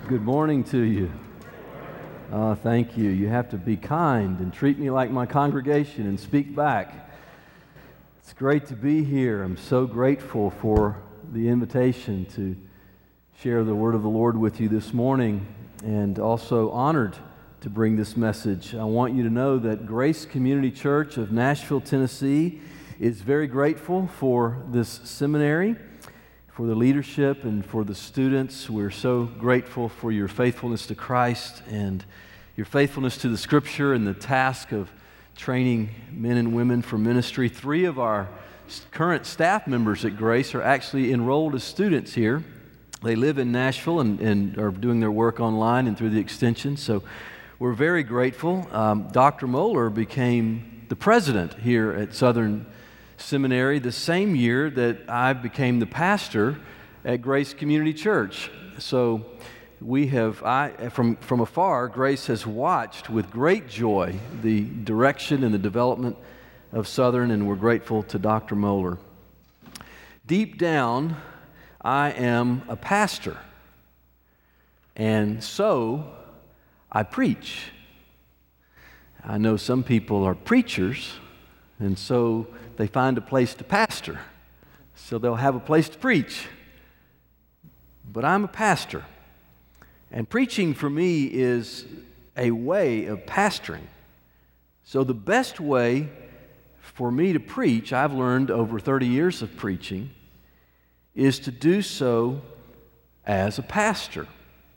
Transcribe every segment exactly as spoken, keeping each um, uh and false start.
Good morning to you. Uh, thank you. You have to be kind and treat me like my congregation and speak back. It's great to be here. I'm so grateful for the invitation to share the word of the Lord with you this morning, and also honored to bring this message. I want you to know that Grace Community Church of Nashville, Tennessee is very grateful for this seminary, for the leadership and for the students. We're so grateful for your faithfulness to Christ and your faithfulness to the Scripture and the task of training men and women for ministry. Three of our current staff members at Grace are actually enrolled as students here. They live in Nashville and, and are doing their work online and through the extension, so we're very grateful. Um, Doctor Moeller became the president here at Southern Seminary the same year that I became the pastor at Grace Community Church. So we have, I from, from afar, Grace has watched with great joy the direction and the development of Southern, and we're grateful to Doctor Moeller. Deep down, I am a pastor, and so I preach. I know some people are preachers, and so they find a place to pastor, so they'll have a place to preach. But I'm a pastor, and preaching for me is a way of pastoring. So the best way for me to preach, I've learned over thirty years of preaching, is to do so as a pastor.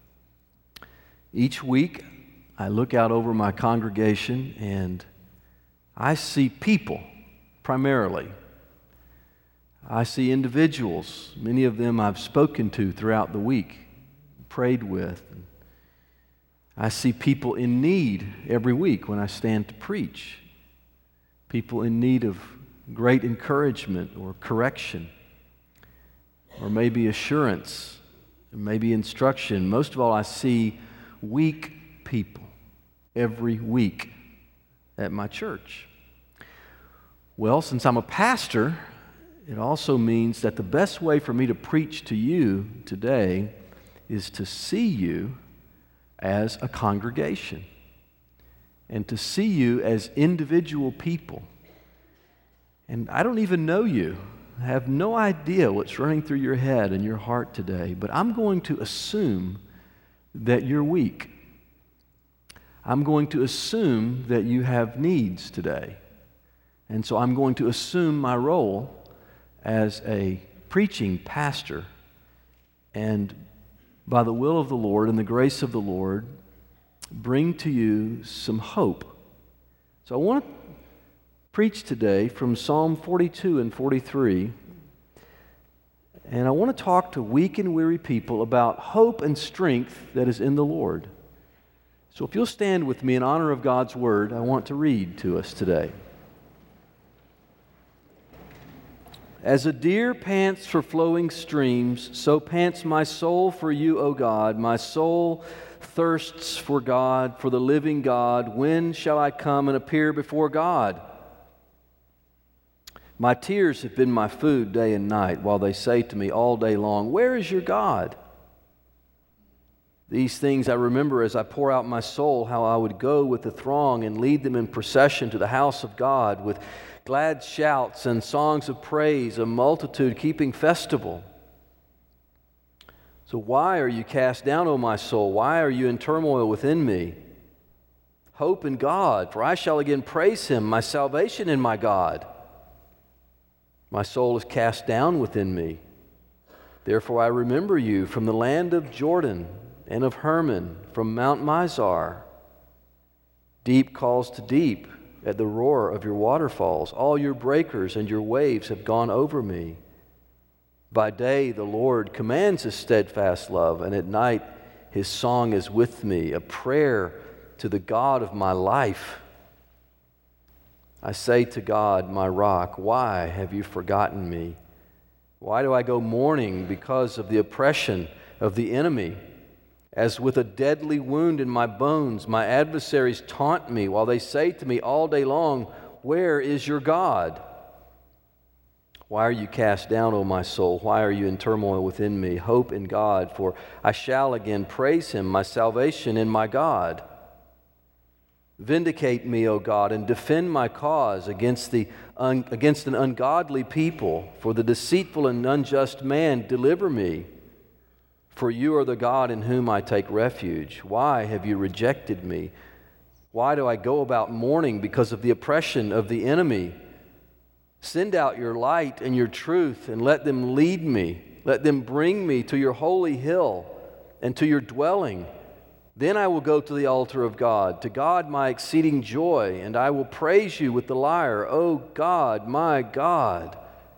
Each week, I look out over my congregation and I see people. Primarily, I see individuals, many of them I've spoken to throughout the week, prayed with. I see people in need every week when I stand to preach, people in need of great encouragement or correction, or maybe assurance, or maybe instruction. Most of all, I see weak people every week at my church. Well, since I'm a pastor, it also means that the best way for me to preach to you today is to see you as a congregation and to see you as individual people. And I don't even know you. I have no idea what's running through your head and your heart today, but I'm going to assume that you're weak. I'm going to assume that you have needs today. And so I'm going to assume my role as a preaching pastor, and by the will of the Lord and the grace of the Lord, bring to you some hope. So I want to preach today from Psalm forty-two and forty-three, and I want to talk to weak and weary people about hope and strength that is in the Lord. So if you'll stand with me in honor of God's Word, I want to read to us today. As a deer pants for flowing streams, so pants my soul for you, O God. My soul thirsts for God, for the living God. When shall I come and appear before God? My tears have been my food day and night, while they say to me all day long, where is your God? These things I remember as I pour out my soul, how I would go with the throng and lead them in procession to the house of God with glad shouts and songs of praise, a multitude keeping festival. So why are you cast down, O my soul? Why are you in turmoil within me? Hope in God, for I shall again praise Him, my salvation in my God. My soul is cast down within me. Therefore I remember you from the land of Jordan and of Hermon, from Mount Mizar. Deep calls to deep at the roar of your waterfalls. All your breakers and your waves have gone over me. By day the Lord commands His steadfast love, and at night His song is with me, a prayer to the God of my life. I say to God, my rock, why have you forgotten me? Why do I go mourning because of the oppression of the enemy? As with a deadly wound in my bones, my adversaries taunt me while they say to me all day long, where is your God? Why are you cast down, O my soul? Why are you in turmoil within me? Hope in God, for I shall again praise him, my salvation in my God. Vindicate me, O God, and defend my cause against the un- against an ungodly people. For the deceitful and unjust man, deliver me. For you are the God in whom I take refuge. Why have you rejected me? Why do I go about mourning because of the oppression of the enemy? Send out your light and your truth, and let them lead me. Let them bring me to your holy hill and to your dwelling. Then I will go to the altar of God, to God my exceeding joy, and I will praise you with the lyre, O God, my God.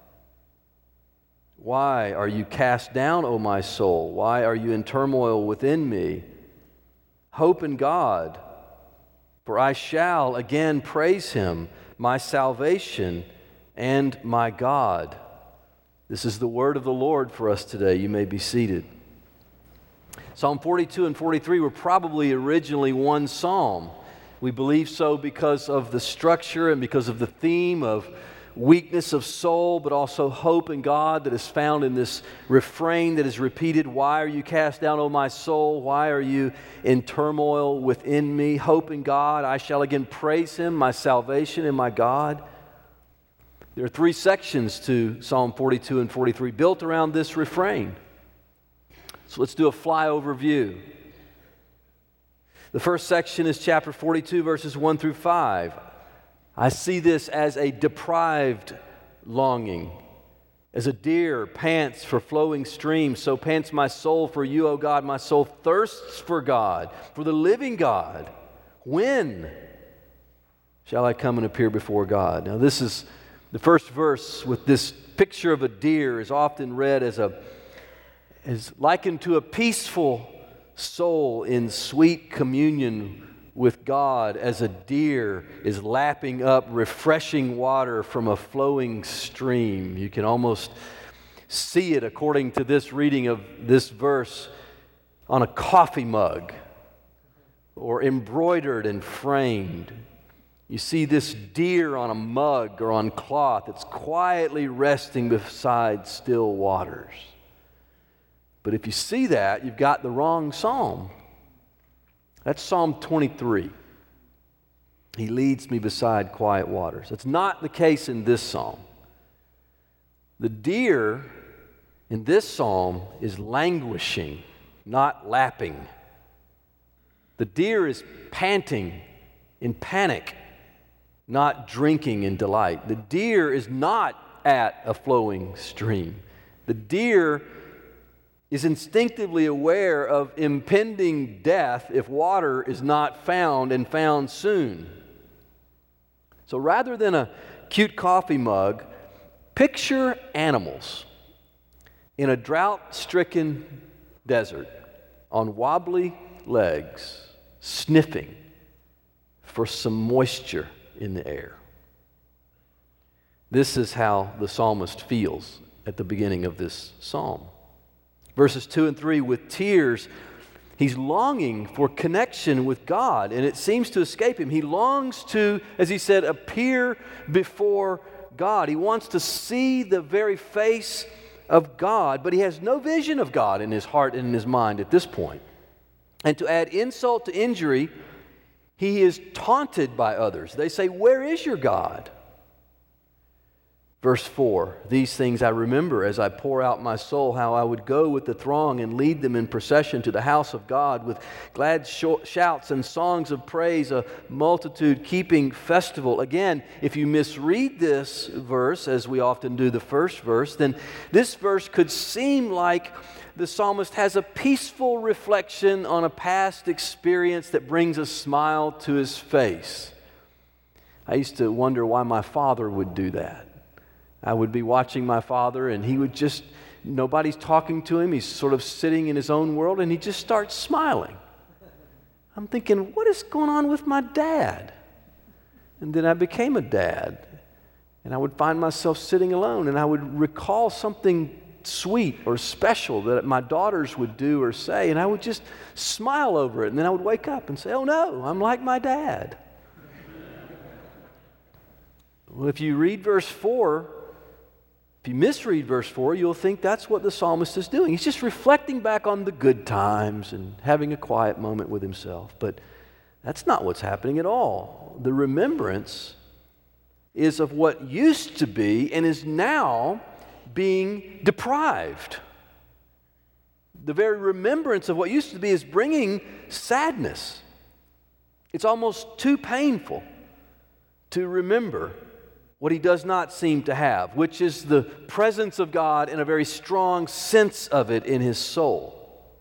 Why are you cast down, O my soul? Why are you in turmoil within me? Hope in God, for I shall again praise him, my salvation and my God. This is the word of the Lord for us today. You may be seated. Psalm forty-two and forty-three were probably originally one psalm. We believe so because of the structure and because of the theme of weakness of soul, but also hope in God that is found in this refrain that is repeated. Why are you cast down, O my soul? Why are you in turmoil within me? Hope in God. I shall again praise him, my salvation and my God. There are three sections to Psalm forty-two and forty-three built around this refrain. So let's do a flyover view. The first section is chapter forty-two, verses one through five. I see this as a deprived longing. As a deer pants for flowing streams, so pants my soul for you, O God. My soul thirsts for God, for the living God. When shall I come and appear before God? Now this is the first verse with this picture of a deer is often read as a is likened to a peaceful soul in sweet communion with God, as a deer is lapping up refreshing water from a flowing stream. You can almost see it, according to this reading of this verse, on a coffee mug or embroidered and framed. You see this deer on a mug or on cloth. It's quietly resting beside still waters. But if you see that, you've got the wrong psalm. That's Psalm twenty-three. He leads me beside quiet waters. That's not the case in this psalm. The deer in this psalm is languishing, not lapping. The deer is panting in panic, not drinking in delight. The deer is not at a flowing stream. The deer is instinctively aware of impending death if water is not found and found soon. So rather than a cute coffee mug, picture animals in a drought-stricken desert on wobbly legs, sniffing for some moisture in the air. This is how the psalmist feels at the beginning of this psalm. Verses two and three, with tears, he's longing for connection with God, and it seems to escape him. He longs to, as he said, appear before God. He wants to see the very face of God, but he has no vision of God in his heart and in his mind at this point. And to add insult to injury, he is taunted by others. They say, "Where is your God?" Verse four, these things I remember as I pour out my soul, how I would go with the throng and lead them in procession to the house of God with glad sh- shouts and songs of praise, a multitude keeping festival. Again, if you misread this verse, as we often do the first verse, then this verse could seem like the psalmist has a peaceful reflection on a past experience that brings a smile to his face. I used to wonder why my father would do that. I would be watching my father, and he would just, nobody's talking to him. He's sort of sitting in his own world, and he just starts smiling. I'm thinking, what is going on with my dad? And then I became a dad, and I would find myself sitting alone, and I would recall something sweet or special that my daughters would do or say, and I would just smile over it, and then I would wake up and say, oh no, I'm like my dad. Well, if you read verse four, If you misread verse four, you'll think that's what the psalmist is doing. He's just reflecting back on the good times and having a quiet moment with himself. But that's not what's happening at all. The remembrance is of what used to be and is now being deprived. The very remembrance of what used to be is bringing sadness. It's almost too painful to remember what he does not seem to have, which is the presence of God and a very strong sense of it in his soul.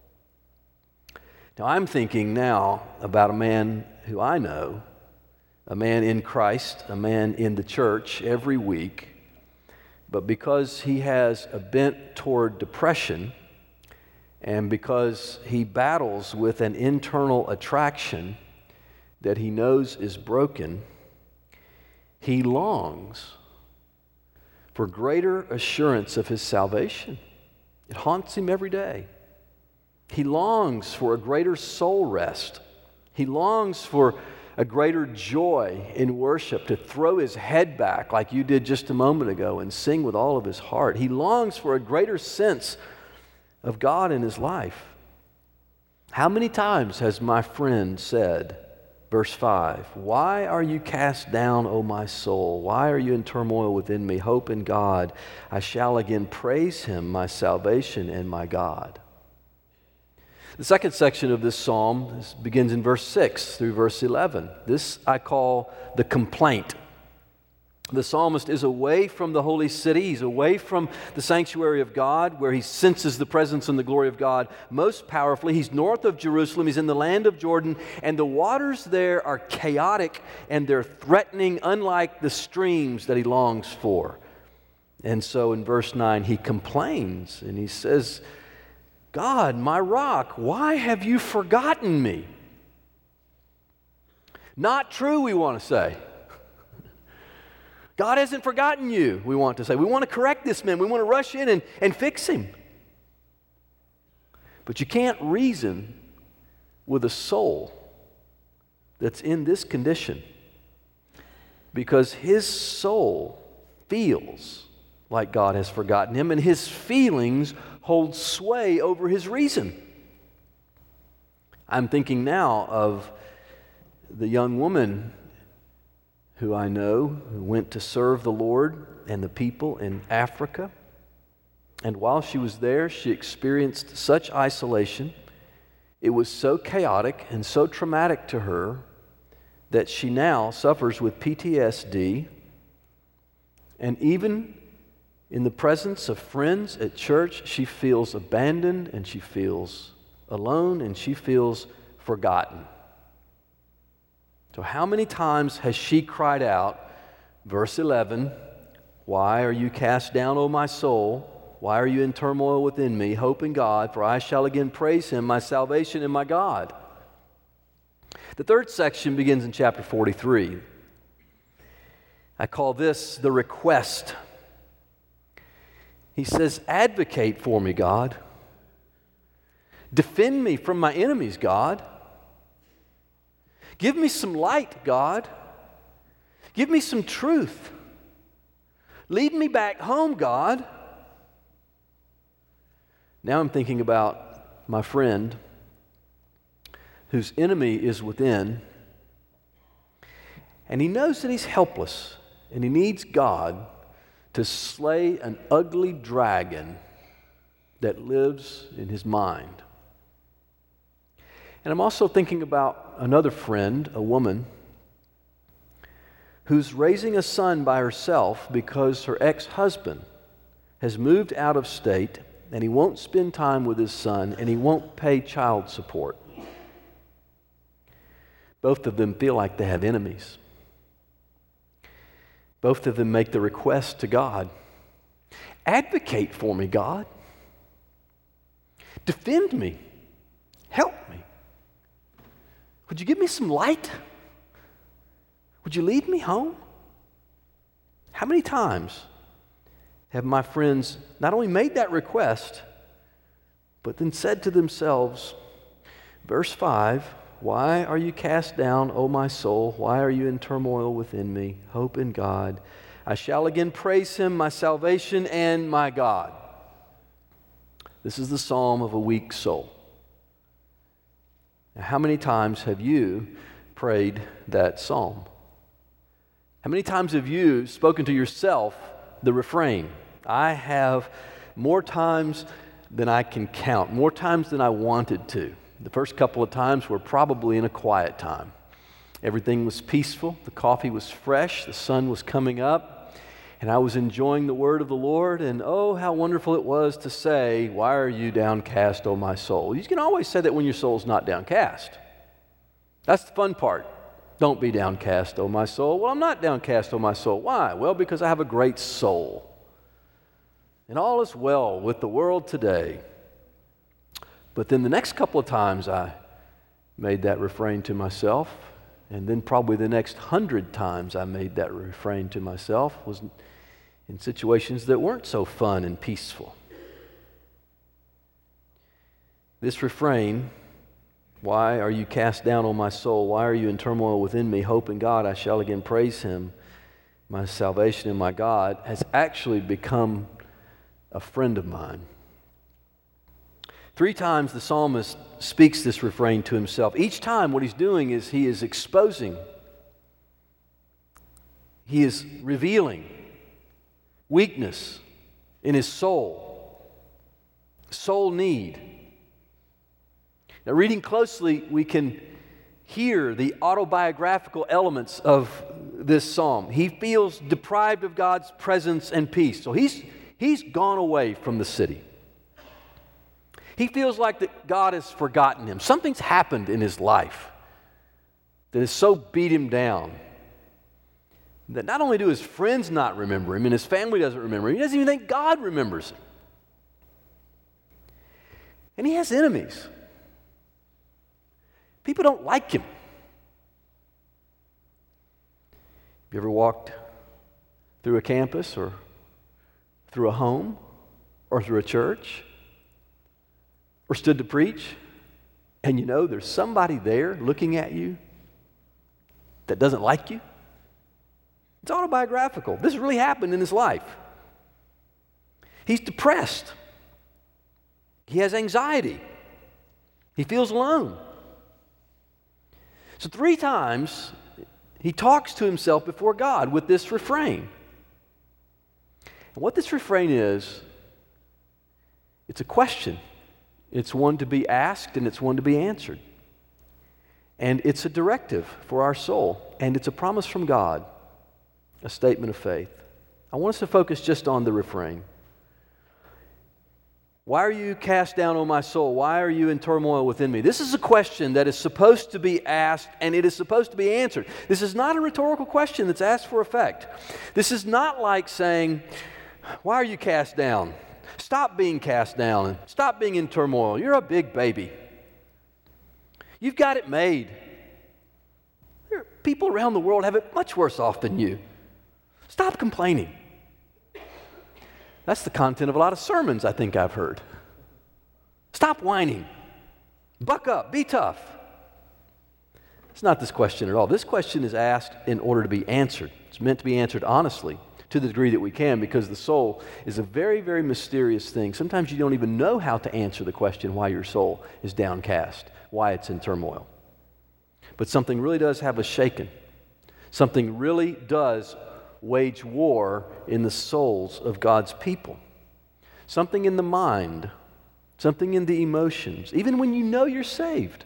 Now, I'm thinking now about a man who I know, a man in Christ, a man in the church every week, but because he has a bent toward depression and because he battles with an internal attraction that he knows is broken, he longs for greater assurance of his salvation. It haunts him every day. He longs for a greater soul rest. He longs for a greater joy in worship, to throw his head back like you did just a moment ago and sing with all of his heart. He longs for a greater sense of God in his life. How many times has my friend said, verse five, "Why are you cast down, O my soul? Why are you in turmoil within me? Hope in God. I shall again praise him, my salvation and my God." The second section of this psalm this begins in verse six through verse eleven. This I call the complaint. The psalmist is away from the holy city. He's away from the sanctuary of God, where he senses the presence and the glory of God most powerfully. He's north of Jerusalem. He's in the land of Jordan, and the waters there are chaotic and they're threatening, unlike the streams that he longs for. And so in verse nine, he complains and he says, "God, my rock, why have you forgotten me?" Not true, we want to say. God hasn't forgotten you, we want to say. We want to correct this man. We want to rush in and, and fix him. But you can't reason with a soul that's in this condition, because his soul feels like God has forgotten him, and his feelings hold sway over his reason. I'm thinking now of the young woman who I know, who went to serve the Lord and the people in Africa. And while she was there, she experienced such isolation. It was so chaotic and so traumatic to her that she now suffers with P T S D. And even in the presence of friends at church, she feels abandoned and she feels alone and she feels forgotten. So how many times has she cried out, verse eleven, "Why are you cast down, O my soul? Why are you in turmoil within me? Hope in God, for I shall again praise him, my salvation and my God." The third section begins in chapter forty-three. I call this the request. He says, "Advocate for me, God. Defend me from my enemies, God. Give me some light, God. Give me some truth. Lead me back home, God." Now I'm thinking about my friend whose enemy is within, and he knows that he's helpless, and he needs God to slay an ugly dragon that lives in his mind. And I'm also thinking about another friend, a woman, who's raising a son by herself because her ex-husband has moved out of state and he won't spend time with his son and he won't pay child support. Both of them feel like they have enemies. Both of them make the request to God, "Advocate for me, God. Defend me. Help me. Would you give me some light? Would you lead me home?" How many times have my friends not only made that request, but then said to themselves, verse five, "Why are you cast down, O my soul? Why are you in turmoil within me? Hope in God. I shall again praise him, my salvation and my God. This is the psalm of a weak soul. Now, how many times have you prayed that psalm? How many times have you spoken to yourself the refrain? I have more times than I can count, more times than I wanted to. The first couple of times were probably in a quiet time. Everything was peaceful, the coffee was fresh, the sun was coming up, and I was enjoying the word of the Lord, and oh, how wonderful it was to say, why are you downcast, O my soul? You can always say that when your soul's not downcast. That's the fun part. Don't be downcast, O my soul. Well, I'm not downcast, O my soul. Why? Well, because I have a great soul. And all is well with the world today. But then the next couple of times I made that refrain to myself, and then probably the next hundred times I made that refrain to myself was in situations that weren't so fun and peaceful. This refrain, why are you cast down, O my soul? Why are you in turmoil within me? Hope in God, I shall again praise him, my salvation and my God, has actually become a friend of mine. Three times the psalmist speaks this refrain to himself. Each time what he's doing is he is exposing, he is revealing weakness in his soul, soul need. Now, reading closely, we can hear the autobiographical elements of this psalm. He feels deprived of God's presence and peace. So he's, he's gone away from the city. He feels like that God has forgotten him. Something's happened in his life that has so beat him down that not only do his friends not remember him and his family doesn't remember him, he doesn't even think God remembers him. And he has enemies. People don't like him. Have you ever walked through a campus or through a home or through a church or stood to preach and you know there's somebody there looking at you that doesn't like you? It's autobiographical. This really happened in his life. He's depressed. He has anxiety. He feels alone. So three times he talks to himself before God with this refrain. And what this refrain is, it's a question. It's one to be asked and it's one to be answered. And it's a directive for our soul, and it's a promise from God, a statement of faith. I want us to focus just on the refrain. Why are you cast down, O my soul? Why are you in turmoil within me? This is a question that is supposed to be asked, and it is supposed to be answered. This is not a rhetorical question that's asked for effect. This is not like saying, why are you cast down? Stop being cast down and stop being in turmoil. You're a big baby. You've got it made. There are people around the world have it much worse off than you. Stop complaining. That's the content of a lot of sermons I think I've heard. Stop whining. Buck up. Be tough. It's not this question at all. This question is asked in order to be answered. It's meant to be answered honestly to the degree that we can, because the soul is a very, very mysterious thing. Sometimes you don't even know how to answer the question why your soul is downcast, why it's in turmoil. But something really does have us shaken. Something really does wage war in the souls of God's people. Something in the mind, something in the emotions, even when you know you're saved.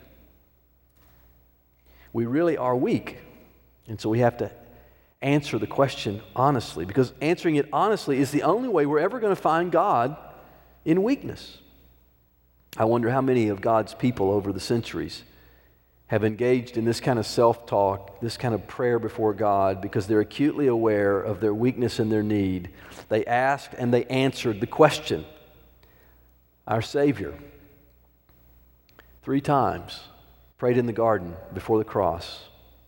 We really are weak, and so we have to answer the question honestly, because answering it honestly is the only way we're ever going to find God in weakness. I wonder how many of God's people over the centuries have engaged in this kind of self-talk, this kind of prayer before God, because they're acutely aware of their weakness and their need. They asked and they answered the question. Our Savior, three times, prayed in the garden before the cross.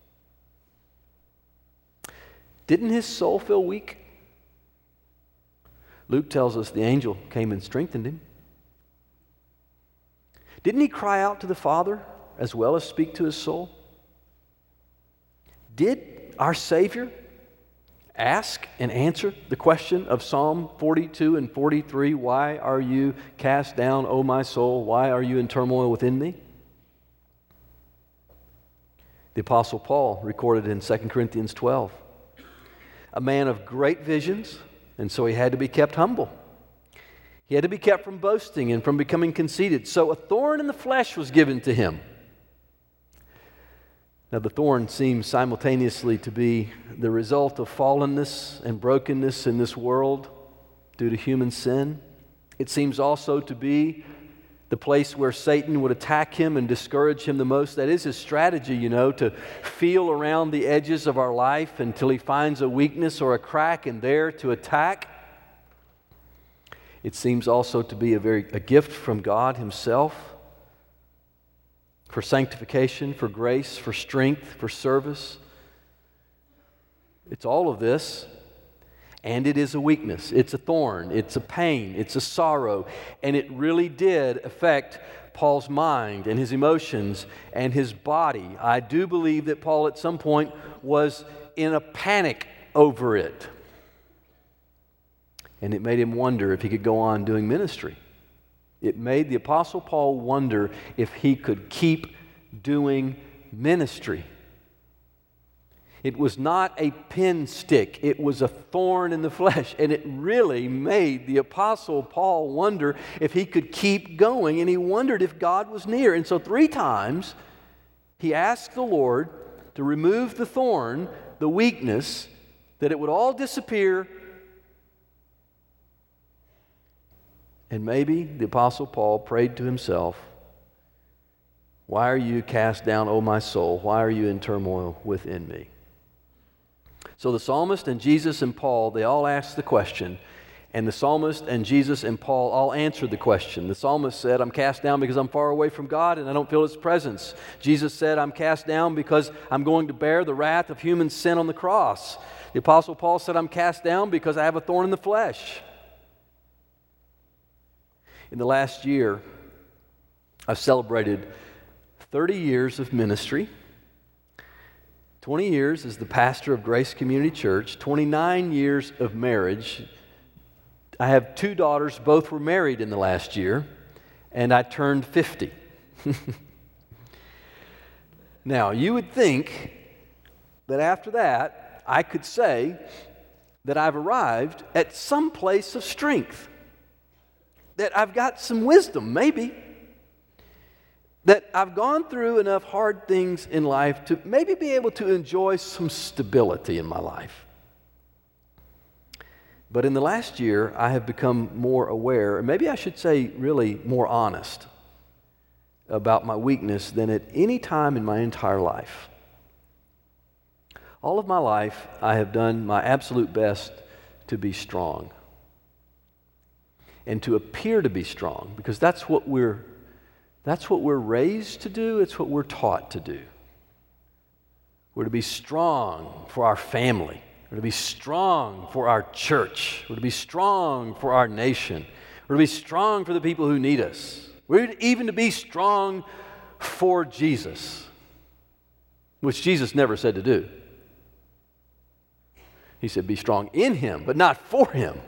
Didn't his soul feel weak? Luke tells us the angel came and strengthened him. Didn't he cry out to the Father as well as speak to his soul? Did our Savior ask and answer the question of Psalm forty-two and forty-three? Why are you cast down, O my soul? Why are you in turmoil within me? The Apostle Paul recorded in Second Corinthians twelve, a man of great visions, and so he had to be kept humble. He had to be kept from boasting and from becoming conceited. So a thorn in the flesh was given to him. Now the thorn seems simultaneously to be the result of fallenness and brokenness in this world due to human sin. It seems also to be the place where Satan would attack him and discourage him the most. That is his strategy, you know, to feel around the edges of our life until he finds a weakness or a crack, and there to attack. It seems also to be a very a gift from God himself for sanctification, for grace, for strength, for service. It's all of this, and it is a weakness. It's a thorn. It's a pain. It's a sorrow. And it really did affect Paul's mind and his emotions and his body. I do believe that Paul at some point was in a panic over it. And it made him wonder if he could go on doing ministry. It made the Apostle Paul wonder if he could keep doing ministry. It was not a pin stick. It was a thorn in the flesh. And it really made the Apostle Paul wonder if he could keep going. And he wondered if God was near. And so three times he asked the Lord to remove the thorn, the weakness, that it would all disappear. And maybe the Apostle Paul prayed to himself, "Why are you cast down, O my soul? Why are you in turmoil within me?" So the psalmist and Jesus and Paul, they all asked the question, and the psalmist and Jesus and Paul all answered the question. The psalmist said, "I'm cast down because I'm far away from God and I don't feel His presence." Jesus said, "I'm cast down because I'm going to bear the wrath of human sin on the cross." The Apostle Paul said, "I'm cast down because I have a thorn in the flesh." In the last year, I've celebrated thirty years of ministry, twenty years as the pastor of Grace Community Church, twenty-nine years of marriage. I have two daughters, both were married in the last year, and I turned fifty. Now, you would think that after that, I could say that I've arrived at some place of strength, that I've got some wisdom, maybe, that I've gone through enough hard things in life to maybe be able to enjoy some stability in my life. But in the last year, I have become more aware, or maybe I should say really more honest about my weakness than at any time in my entire life. All of my life, I have done my absolute best to be strong and to appear to be strong, because that's what we're that's what we're raised to do. It's what we're taught to do. We're to be strong for our family. We're to be strong for our church. We're to be strong for our nation. We're to be strong for the people who need us. We're even to be strong for Jesus, which Jesus never said to do. He said, be strong in Him, but not for Him.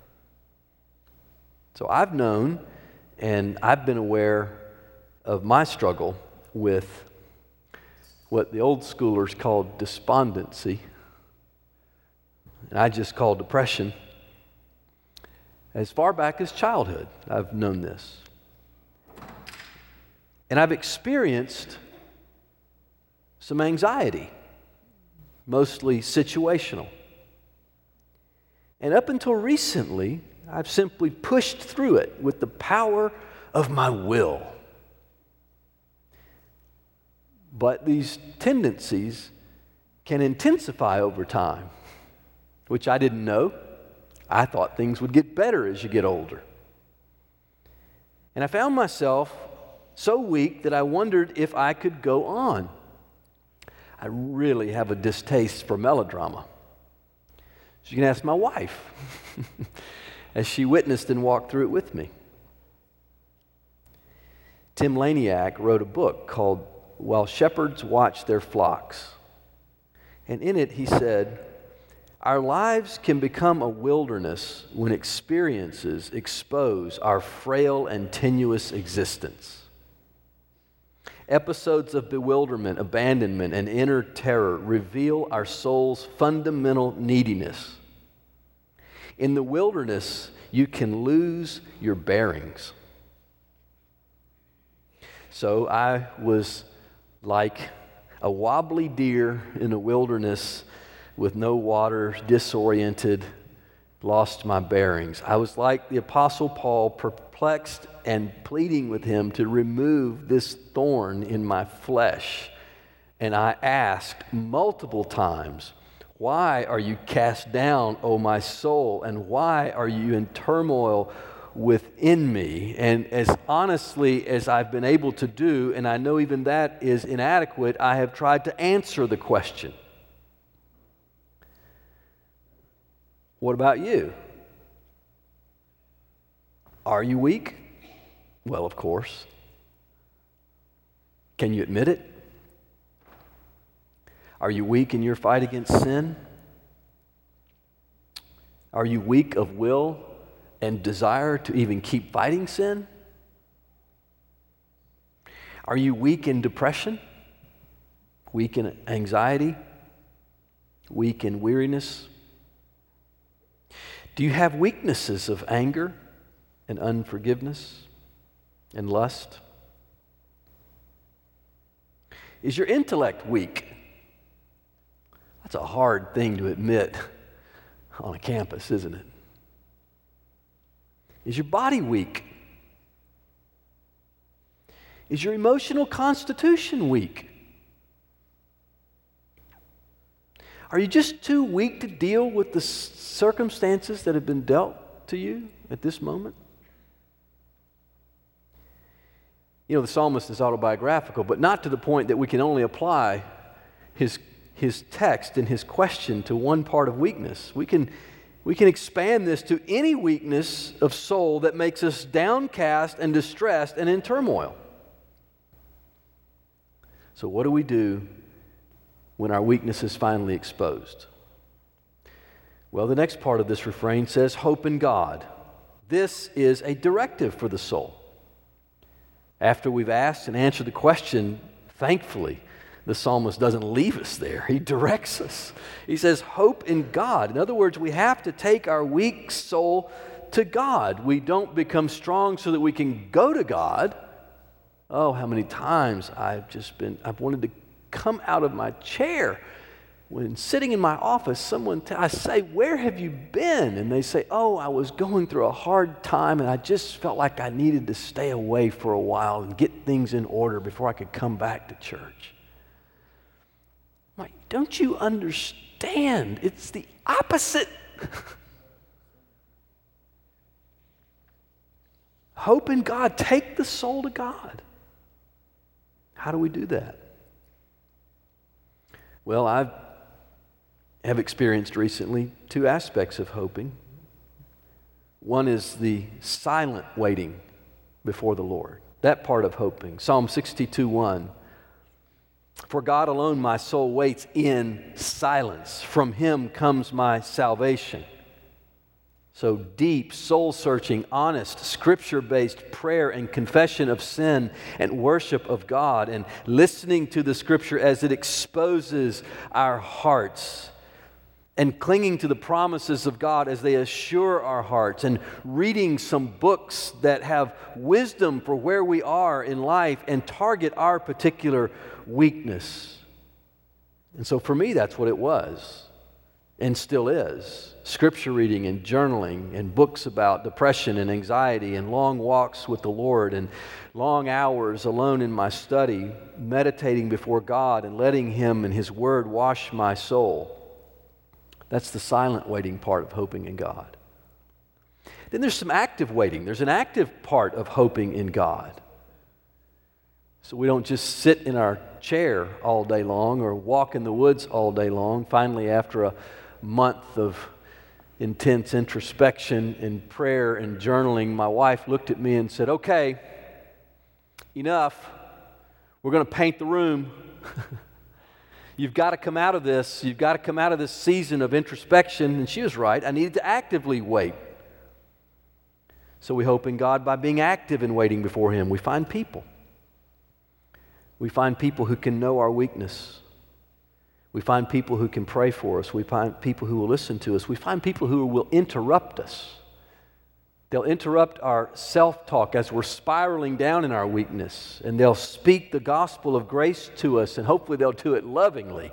So I've known and I've been aware of my struggle with what the old schoolers called despondency, and I just call depression. As far back as childhood, I've known this. And I've experienced some anxiety, mostly situational. And up until recently, I've simply pushed through it with the power of my will. But these tendencies can intensify over time, which I didn't know. I thought things would get better as you get older. And I found myself so weak that I wondered if I could go on. I really have a distaste for melodrama. So you can ask my wife, as she witnessed and walked through it with me. Tim Laniak wrote a book called While Shepherds Watch Their Flocks. And in it he said, Our lives can become a wilderness when experiences expose our frail and tenuous existence. Episodes of bewilderment, abandonment, and inner terror reveal our soul's fundamental neediness. In the wilderness, you can lose your bearings. So I was like a wobbly deer in a wilderness with no water, disoriented, lost my bearings. I was like the Apostle Paul, perplexed and pleading with him to remove this thorn in my flesh. And I asked multiple times, "Why are you cast down, O my soul? And why are you in turmoil within me?" And as honestly as I've been able to do, and I know even that is inadequate, I have tried to answer the question. What about you? Are you weak? Well, of course. Can you admit it? Are you weak in your fight against sin? Are you weak of will and desire to even keep fighting sin? Are you weak in depression? Weak in anxiety? Weak in weariness? Do you have weaknesses of anger and unforgiveness and lust? Is your intellect weak? That's a hard thing to admit on a campus, isn't it? Is your body weak? Is your emotional constitution weak? Are you just too weak to deal with the circumstances that have been dealt to you at this moment? You know, the psalmist is autobiographical, but not to the point that we can only apply his, his text and his question to one part of weakness. We can, we can expand this to any weakness of soul that makes us downcast and distressed and in turmoil. So what do we do when our weakness is finally exposed? Well, the next part of this refrain says, hope in God. This is a directive for the soul. After we've asked and answered the question, thankfully, the psalmist doesn't leave us there. He directs us. He says, hope in God. In other words, we have to take our weak soul to God. We don't become strong so that we can go to God. Oh, how many times I've just been, I've wanted to come out of my chair when sitting in my office. Someone, t- I say, where have you been? And they say, oh, I was going through a hard time and I just felt like I needed to stay away for a while and get things in order before I could come back to church. I'm like, don't you understand? It's the opposite. Hope in God. Take the soul to God. How do we do that? Well, I have experienced recently two aspects of hoping. One is the silent waiting before the Lord. That part of hoping. Psalm sixty-two one. For God alone my soul waits in silence. From Him comes my salvation. So deep, soul-searching, honest, scripture-based prayer and confession of sin and worship of God, and listening to the Scripture as it exposes our hearts, and clinging to the promises of God as they assure our hearts, and reading some books that have wisdom for where we are in life and target our particular weakness. And so for me, that's what it was. And still is. Scripture reading and journaling and books about depression and anxiety and long walks with the Lord and long hours alone in my study, meditating before God and letting Him and His Word wash my soul. That's the silent waiting part of hoping in God. Then there's some active waiting. There's an active part of hoping in God. So we don't just sit in our chair all day long or walk in the woods all day long. Finally, after a month of intense introspection and prayer and journaling, my wife looked at me and said, okay, enough. We're going to paint the room. You've got to come out of this. You've got to come out of this season of introspection. And she was right. I needed to actively wait. So we hope in God by being active in waiting before Him. We find people. We find people who can know our weakness. We find people who can pray for us. We find people who will listen to us. We find people who will interrupt us. They'll interrupt our self-talk as we're spiraling down in our weakness, and they'll speak the gospel of grace to us, and hopefully they'll do it lovingly.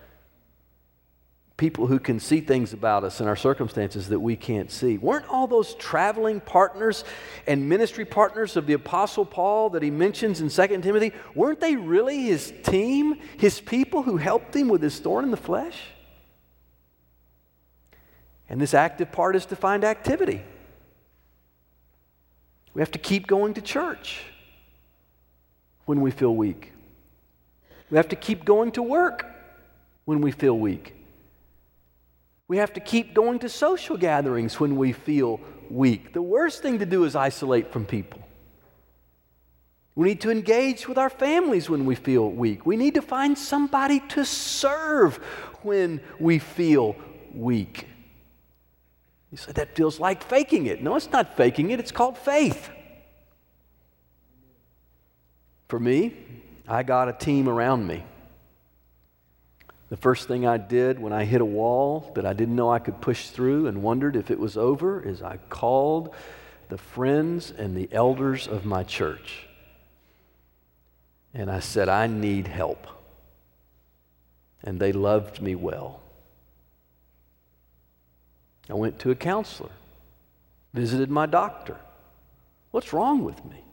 People who can see things about us and our circumstances that we can't see. Weren't all those traveling partners and ministry partners of the Apostle Paul that he mentions in Second Timothy, weren't they really his team, his people who helped him with his thorn in the flesh? And this active part is to find activity. We have to keep going to church when we feel weak. We have to keep going to work when we feel weak. We have to keep going to social gatherings when we feel weak. The worst thing to do is isolate from people. We need to engage with our families when we feel weak. We need to find somebody to serve when we feel weak. You say, that feels like faking it. No, it's not faking it. It's called faith. For me, I got a team around me. The first thing I did when I hit a wall that I didn't know I could push through and wondered if it was over is I called the friends and the elders of my church. And I said, I need help. And they loved me well. I went to a counselor, visited my doctor. What's wrong with me?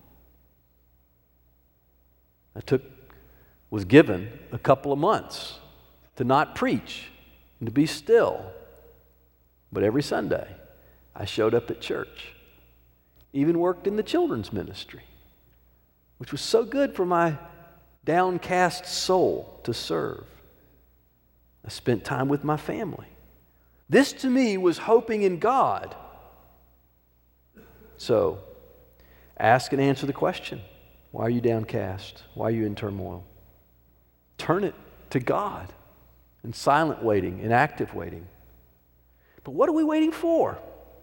I took, was given a couple of months to not preach and to be still. But every Sunday, I showed up at church. Even worked in the children's ministry, which was so good for my downcast soul to serve. I spent time with my family. This to me was hoping in God. So, ask and answer the question. Why are you downcast? Why are you in turmoil? Turn it to God in silent waiting, in active waiting. But what are we waiting for?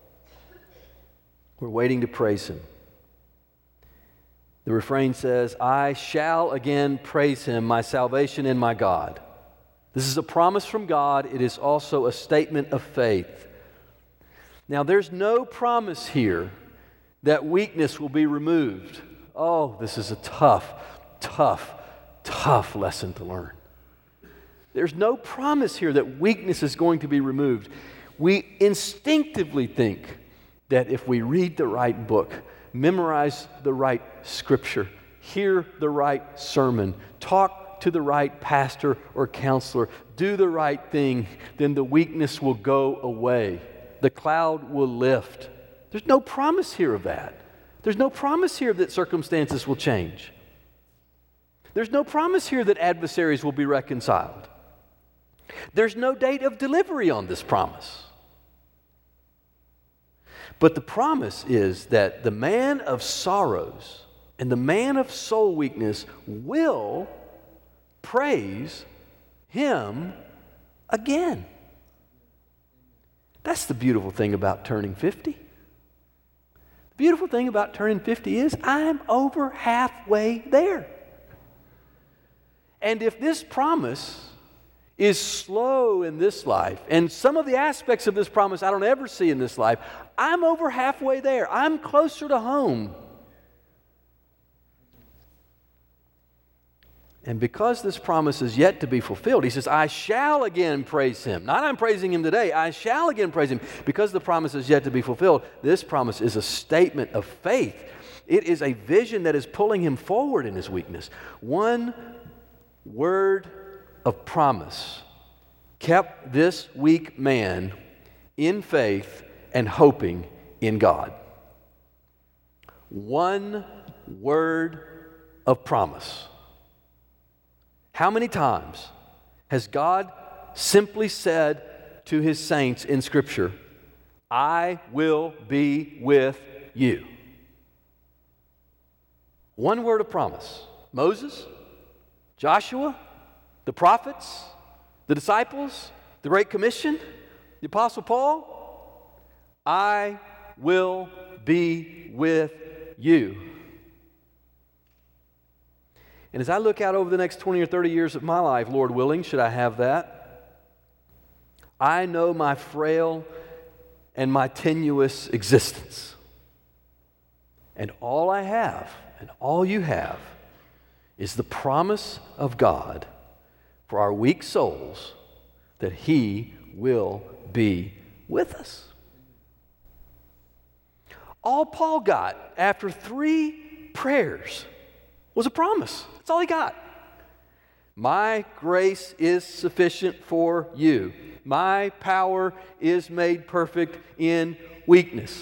We're waiting to praise Him. The refrain says, I shall again praise Him, my salvation and my God. This is a promise from God. It is also a statement of faith. Now, there's no promise here that weakness will be removed. Oh, this is a tough, tough, tough lesson to learn. There's no promise here that weakness is going to be removed. We instinctively think that if we read the right book, memorize the right scripture, hear the right sermon, talk to the right pastor or counselor, do the right thing, then the weakness will go away. The cloud will lift. There's no promise here of that. There's no promise here that circumstances will change. There's no promise here that adversaries will be reconciled. There's no date of delivery on this promise. But the promise is that the man of sorrows and the man of soul weakness will praise Him again. That's the beautiful thing about turning fifty. The beautiful thing about turning fifty is I'm over halfway there. And if this promise is slow in this life, and some of the aspects of this promise I don't ever see in this life, I'm over halfway there. I'm closer to home. And because this promise is yet to be fulfilled, He says, I shall again praise Him. Not I'm praising Him today, I shall again praise Him. Because the promise is yet to be fulfilled, this promise is a statement of faith. It is a vision that is pulling him forward in his weakness. One word of promise kept this weak man in faith and hoping in God. One word of promise. How many times has God simply said to His saints in Scripture, I will be with you? One word of promise. Moses, Joshua, the prophets, The disciples, the Great Commission, the Apostle Paul, I will be with you. And as I look out over the next twenty or thirty years of my life, Lord willing, should I have that, I know my frail and my tenuous existence. And all I have, and all you have, is the promise of God for our weak souls that He will be with us. All Paul got after three prayers was a promise. That's all he got. My grace is sufficient for you. My power is made perfect in weakness.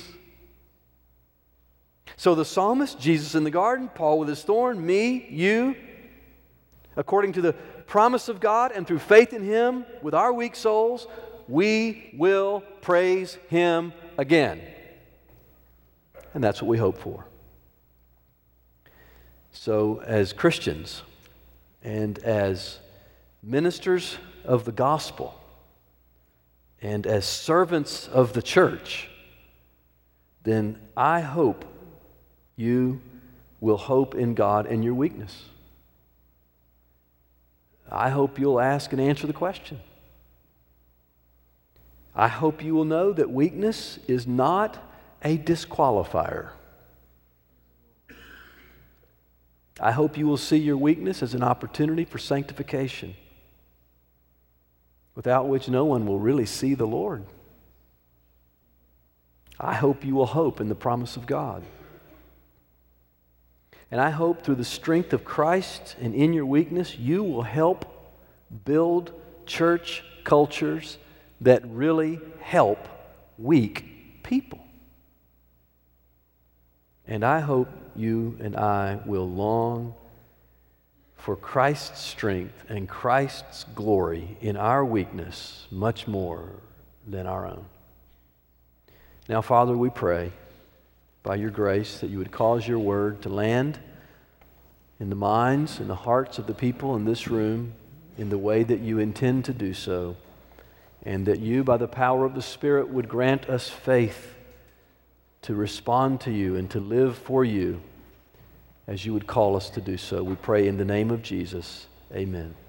So the psalmist, Jesus in the garden, Paul with his thorn, me, you, according to the promise of God and through faith in Him, with our weak souls, we will praise Him again. And that's what we hope for. So as Christians and as ministers of the gospel and as servants of the church, then I hope you will hope in God in your weakness. I hope you'll ask and answer the question. I hope you will know that weakness is not a disqualifier. I hope you will see your weakness as an opportunity for sanctification, without which no one will really see the Lord. I hope you will hope in the promise of God. And I hope through the strength of Christ and in your weakness, you will help build church cultures that really help weak people. And I hope you and I will long for Christ's strength and Christ's glory in our weakness much more than our own. Now, Father, we pray by your grace that you would cause your word to land in the minds and the hearts of the people in this room in the way that you intend to do so, and that you, by the power of the Spirit, would grant us faith to respond to you and to live for you as you would call us to do so. We pray in the name of Jesus. Amen.